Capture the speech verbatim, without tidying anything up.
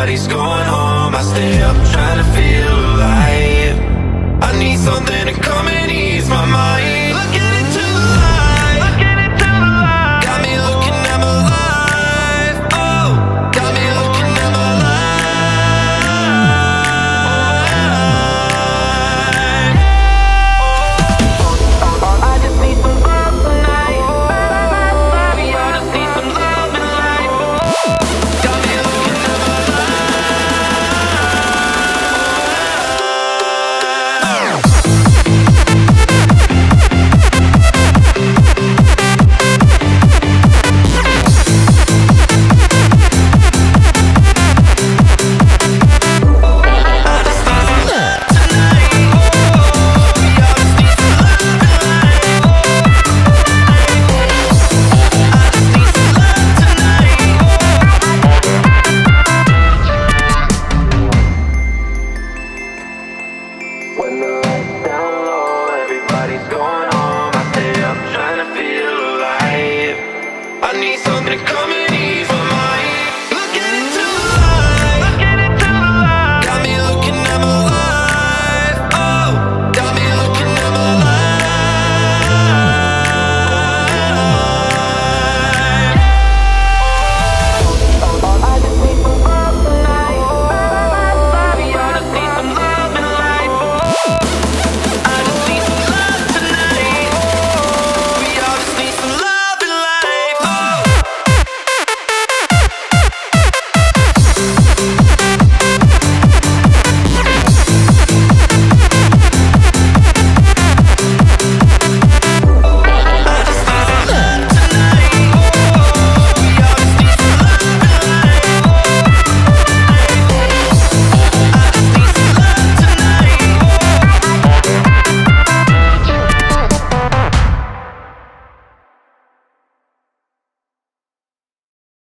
everybody's going home, I stay up trying to feel alive. I need something to come and ease my mind. Looking into the light, looking into the light. Got me looking at my life. Oh, got me looking at my life. I just need some love tonight. Baby, I just need some love in life. Got me looking at my when the lights down low, everybody's going home, I stay up trying to feel alive. I need something to come